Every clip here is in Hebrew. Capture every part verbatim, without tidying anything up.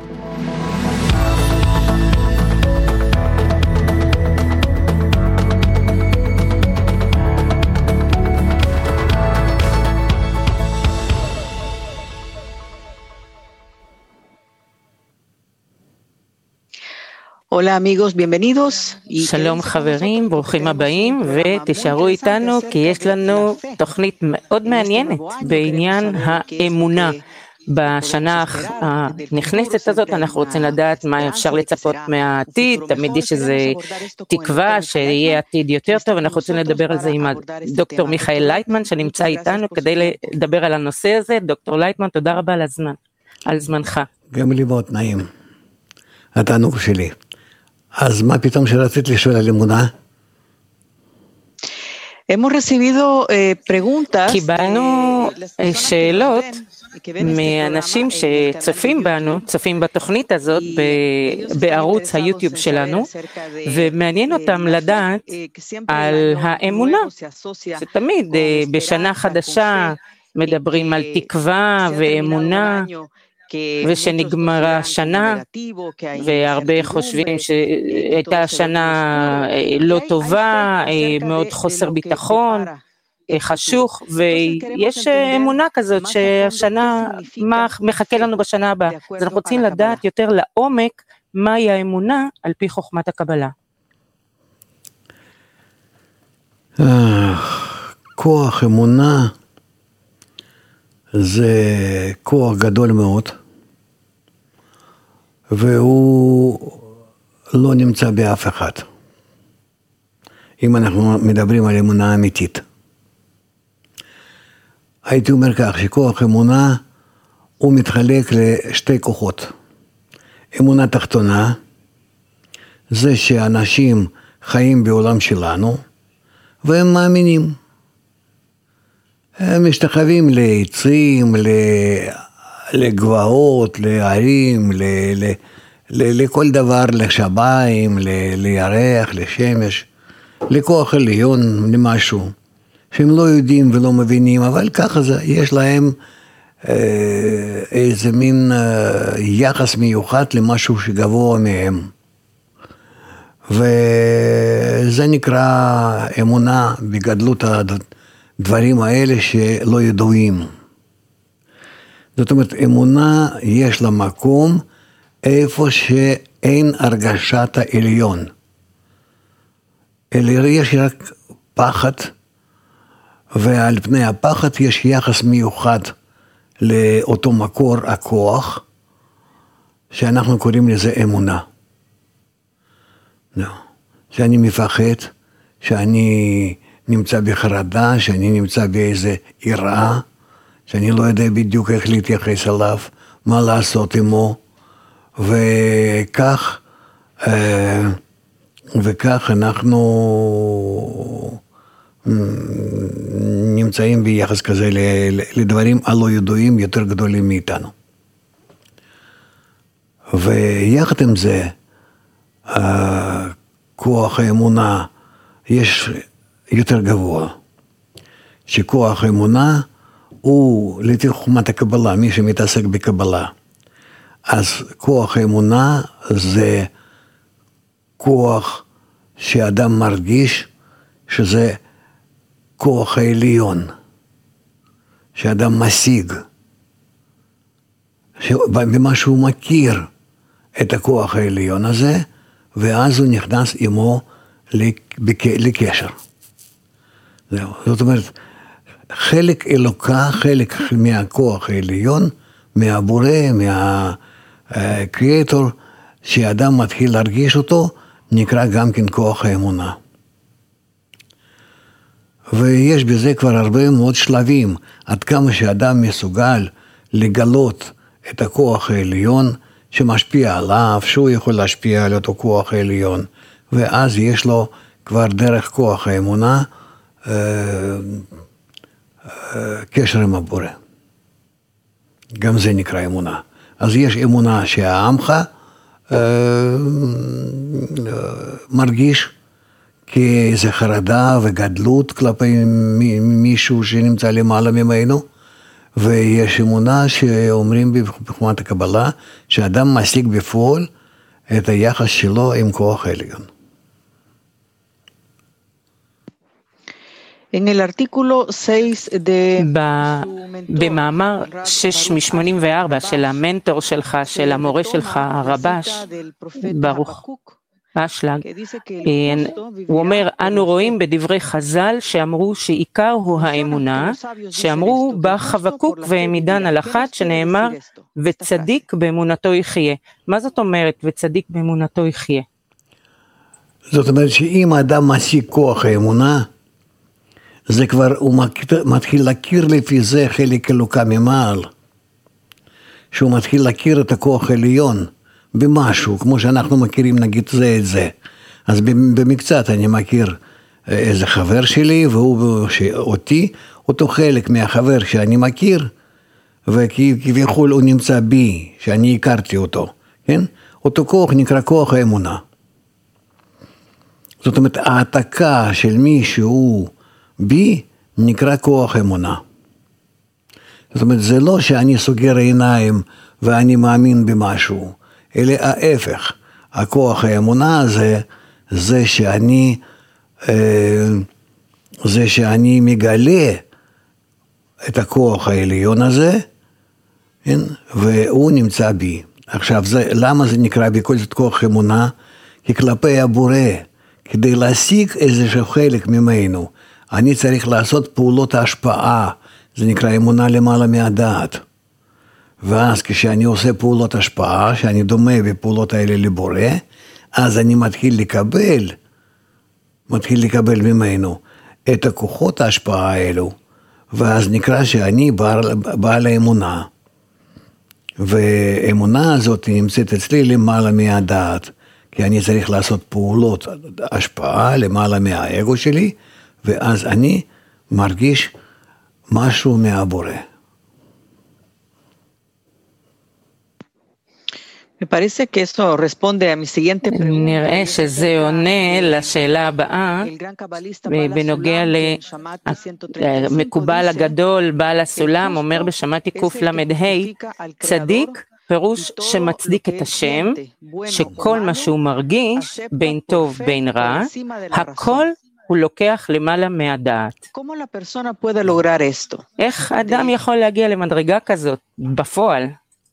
Hola amigos, bienvenidos. שלום חברים, ברוכים הבאים, ותישארו איתנו כי יש לנו תוכנית מאוד מעניינת בעניין האמונה. בשנה הנכנסת הזאת אנחנו רוצים לדעת מה אפשר לצפות מהעתיד, תמיד יש איזו תקווה שיהיה עתיד יותר טוב, אנחנו רוצים לדבר על זה עם דוקטור מיכאל לייטמן שנמצא איתנו כדי לדבר על הנושא הזה. דוקטור לייטמן, תודה רבה על הזמן, על זמנך. גם לי מאוד נעים, התענוג שלי. אז מה פתאום שרצית לשאול על אמונה? קיבלנו שאלות מאנשים שצופים בנו, צופים בתוכנית הזאת בערוץ היוטיוב שלנו, ומעניין אותם לדעת על האמונה. זה תמיד בשנה חדשה מדברים על תקווה ואמונה, ושנגמרה השנה, והרבה חושבים שהייתה שנה לא טובה, מאוד חוסר ביטחון, חשוך, ויש אמונה כזאת שהשנה, מה מחכה לנו בשנה הבאה. אז אנחנו רוצים לדעת יותר לעומק מהי האמונה על פי חוכמת הקבלה. כוח אמונה זה כוח גדול מאוד, והוא לא נמצא באף אחד. אם אנחנו מדברים על אמונה אמיתית. הייתי אומר כך, שכוח אמונה הוא מתחלק לשתי כוחות. אמונה תחתונה, זה שאנשים חיים בעולם שלנו, והם מאמינים. הם משתחווים לעצים, לגבעות, לערים, ל, ל, ל, לכל דבר, לשביים, ל, לירח, לשמש, לכוח עליון, למשהו, שהם לא יודעים ולא מבינים, אבל ככה זה, יש להם אה, איזה מין אה, יחס מיוחד למשהו שגבוה מהם. וזה נקרא אמונה בגדלות הדברים האלה שלא ידועים. זאת אומרת, אמונה יש לה מקום איפה שאין הרגשת העליון. אלא יש רק פחד, ועל פני הפחד יש יחס מיוחד לאותו מקור הכוח, שאנחנו קוראים לזה אמונה. לא. שאני מפחד, שאני נמצא בחרדה, שאני נמצא באיזה יראה, שאני לא יודע בדיוק איך להתייחס אליו, מה לעשות עמו, וכך, וכך אנחנו נמצאים ביחס כזה לדברים הלא ידועים יותר גדולים מאיתנו. ויחד עם זה, כוח האמונה יש יותר גבוה, שכוח האמונה הוא לפי חוכמת הקבלה, מי שמתעסק בקבלה. אז כוח האמונה זה כוח שאדם מרגיש שזה כוח העליון, שאדם משיג, במה שהוא מכיר את הכוח העליון הזה, ואז הוא נכנס עמו לקשר. זהו. זאת אומרת, חלק אלוקה, חלק מהכוח העליון, מהבורא, מהקריאטור, שאדם מתחיל להרגיש אותו, נקרא גם כן כוח האמונה. ויש בזה כבר הרבה מאוד שלבים, עד כמה שאדם מסוגל לגלות את הכוח העליון, שמשפיע עליו, שהוא יכול להשפיע על אותו כוח העליון, ואז יש לו כבר דרך כוח האמונה, אה, אה, קשר עם הבורא. גם זה נקרא אמונה. אז יש אמונה שהעמך אה, מרגיש כאיזו חרדה וגדלות כלפי מישהו שנמצא למעלה ממנו, ויש אמונה שאומרים בחוכמת הקבלה, שאדם משיג בפועל את היחס שלו עם כוח העליון. במאמר שש משמונים וארבע של המנטור שלך, של המורה שלך, הרבש, ברוך אשלג, הוא אומר, אנו רואים בדברי חז"ל שאמרו שעיקר הוא האמונה, שאמרו בחבקוק והעמידן על אחת, שנאמר וצדיק באמונתו יחיה. מה זאת אומרת וצדיק באמונתו יחיה? זאת אומרת שאם האדם משיג כוח האמונה, זה כבר, הוא מתחיל להכיר לפי זה חלק אלוקה ממעל, שהוא מתחיל להכיר את הכוח העליון במשהו, כמו שאנחנו מכירים נגיד זה את זה. אז במקצת אני מכיר איזה חבר שלי, והוא אותי, אותו חלק מהחבר שאני מכיר, וכביכול הוא נמצא בי, שאני הכרתי אותו, כן? אותו כוח נקרא כוח האמונה. זאת אומרת, העתקה של מישהו בי נקרא כוח אמונה. זאת אומרת, זה לא שאני סוגר עיניים ואני מאמין במשהו, אלא ההפך. הכוח האמונה הזה, זה שאני, זה שאני מגלה את הכוח העליון הזה, והוא נמצא בי. עכשיו, זה, למה זה נקרא בכל זאת כוח אמונה? כי כלפי הבורא, כדי להשיג איזשהו חלק ממנו, אני צריך לעשות פעולות השפעה, זה נקרא אמונה למעלה מהדעת. ואז כשאני עושה פעולות השפעה, שאני דומה בפעולות האלה לבורא, אז אני מתחיל לקבל, מתחיל לקבל ממנו את הכוחות ההשפעה האלו, ואז נקרא שאני בעל, בעל האמונה. והאמונה הזאת נמצאת אצלי למעלה מהדעת, כי אני צריך לעשות פעולות השפעה למעלה מהאגו שלי, ואז אני מרגיש משהו מהבורא. נראה שזה עונה לשאלה הבאה, בנוגע למקובל הגדול, בעל הסולם, אומר בשמעתי קוף למד ה', צדיק, פירוש שמצדיק את השם, שכל מה שהוא מרגיש, בין טוב בין רע, הכל הוא לוקח למעלה מהדעת. איך אדם יכול להגיע למדרגה כזאת בפועל?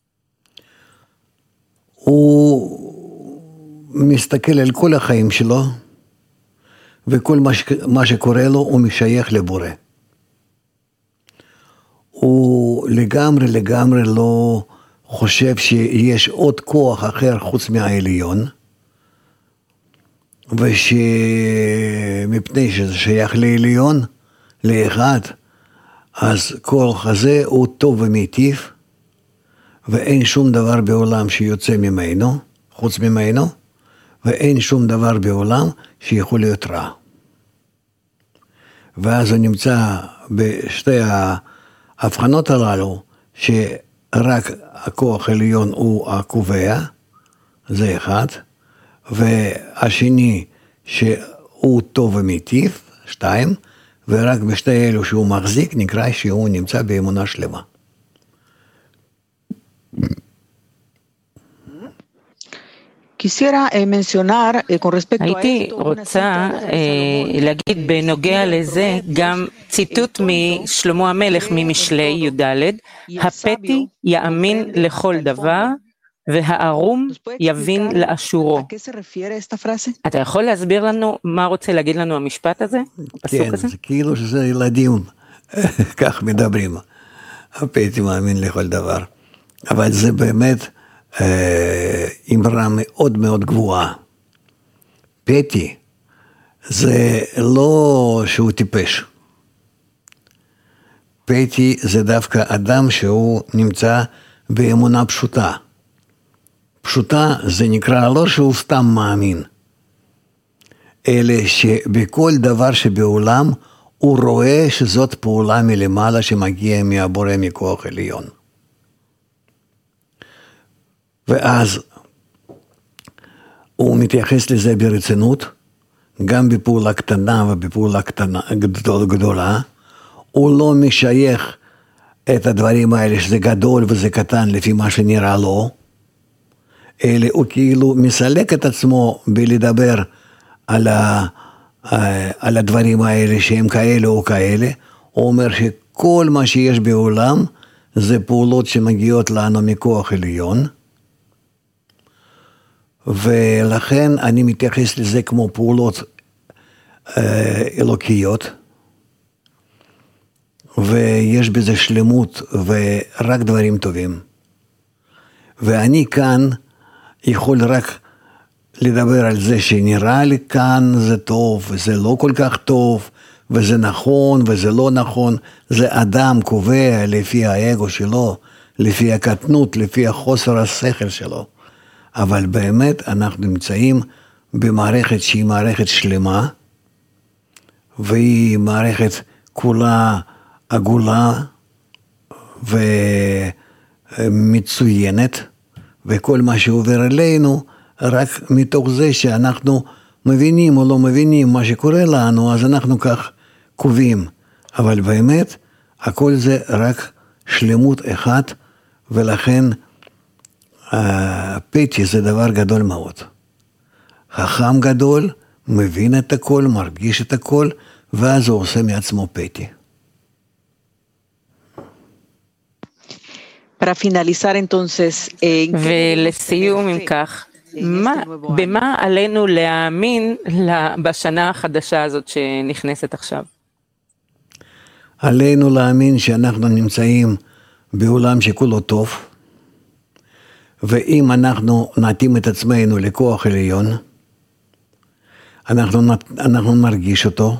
הוא מסתכל על כל החיים שלו, וכל מה, ש... מה שקורה לו הוא משייך לבורא. הוא לגמרי לגמרי לא חושב שיש עוד כוח אחר חוץ מהעליון, ושמפני שזה שייך לעליון, לאחד, אז כוח הזה הוא טוב ומיטיב, ואין שום דבר בעולם שיוצא ממנו, חוץ ממנו, ואין שום דבר בעולם שיכול להיות רע. ואז הוא נמצא בשתי ההבחנות הללו, שרק הכוח העליון הוא הקובע, זה אחד, והשני שהוא טוב ומיטיב, שתיים, ורק בשתי אלו שהוא מחזיק נקרא שהוא נמצא באמונה שלמה. הייתי רוצה להגיד בנוגע לזה גם ציטוט משלמה המלך ממשלי י"ד, הפתי יאמין לכל דבר והערום יבין לאשורו. אתה יכול להסביר לנו מה רוצה להגיד לנו המשפט הזה? כן, זה כאילו שזה ילדים, כך מדברים. הפתי מאמין לכל דבר. אבל זה באמת אמרה מאוד מאוד גבוהה. פתי זה לא שהוא טיפש. פתי זה דווקא אדם שהוא נמצא באמונה פשוטה. פשוטה זה נקרא לא שהוא סתם מאמין, אלא שבכל דבר שבעולם הוא רואה שזאת פעולה מלמעלה שמגיע מהבורא מכוח עליון. ואז הוא מתייחס לזה ברצינות, גם בפעולה קטנה ובפעולה קטנה, גדול, גדולה, הוא לא משייך את הדברים האלה שזה גדול וזה קטן לפי מה שנראה לו, אלא הוא כאילו מסלק את עצמו בלדבר על, ה, על הדברים האלה שהם כאלה או כאלה, הוא אומר שכל מה שיש בעולם זה פעולות שמגיעות לנו מכוח עליון, ולכן אני מתייחס לזה כמו פעולות אלוקיות, ויש בזה שלמות ורק דברים טובים. ואני כאן יכול רק לדבר על זה שנראה לי כאן זה טוב, וזה לא כל כך טוב, וזה נכון וזה לא נכון. זה אדם קובע לפי האגו שלו, לפי הקטנות, לפי החוסר השכל שלו. אבל באמת אנחנו נמצאים במערכת שהיא מערכת שלמה, והיא מערכת כולה עגולה ומצוינת, וכל מה שעובר אלינו, רק מתוך זה שאנחנו מבינים או לא מבינים מה שקורה לנו, אז אנחנו כך קובעים. אבל באמת, הכל זה רק שלמות אחת, ולכן הפתי זה דבר גדול מאוד. חכם גדול, מבין את הכל, מרגיש את הכל, ואז הוא עושה מעצמו פתי. ולסיום אם כך, מה, במה עלינו להאמין בשנה החדשה הזאת שנכנסת עכשיו? עלינו להאמין שאנחנו נמצאים בעולם שכולו טוב, ואם אנחנו נתאים את עצמנו לכוח עליון, אנחנו, אנחנו נרגיש אותו,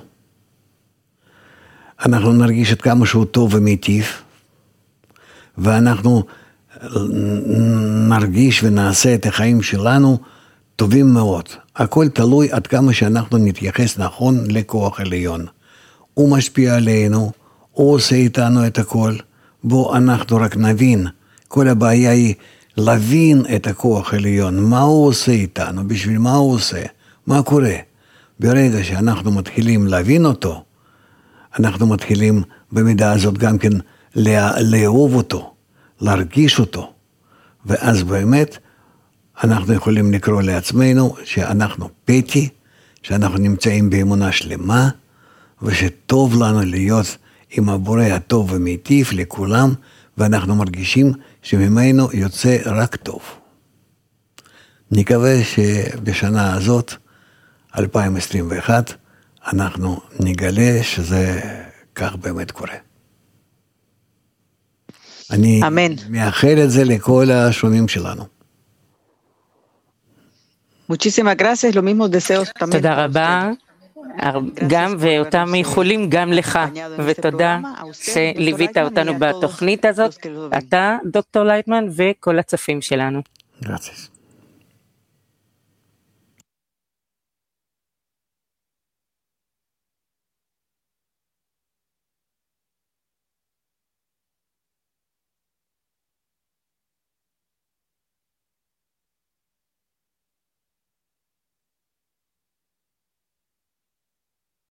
אנחנו נרגיש את כמה שהוא טוב ומיטיב, ואנחנו נרגיש ונעשה את החיים שלנו טובים מאוד. הכל תלוי עד כמה שאנחנו נתייחס נכון לכוח עליון. הוא משפיע עלינו, הוא עושה איתנו את הכל, בו אנחנו רק נבין. כל הבעיה היא להבין את הכוח עליון, מה הוא עושה איתנו, בשביל מה הוא עושה, מה קורה. ברגע שאנחנו מתחילים להבין אותו, אנחנו מתחילים במידה הזאת גם כן לאהוב אותו, להרגיש אותו, ואז באמת אנחנו יכולים לקרוא לעצמנו שאנחנו פתי, שאנחנו נמצאים באמונה שלמה, ושטוב לנו להיות עם הבורא הטוב ומיטיב לכולם, ואנחנו מרגישים שממנו יוצא רק טוב. נקווה שבשנה הזאת, אלפיים עשרים ואחת, אנחנו נגלה שזה כך באמת קורה. אני אמן. מאחל את זה לכל השומעים שלנו. תודה רבה, גם ואותם יכולים גם לך, ותודה שליווית אותנו בתוכנית הזאת, אתה דוקטור לייטמן וכל הצופים שלנו. גרציס.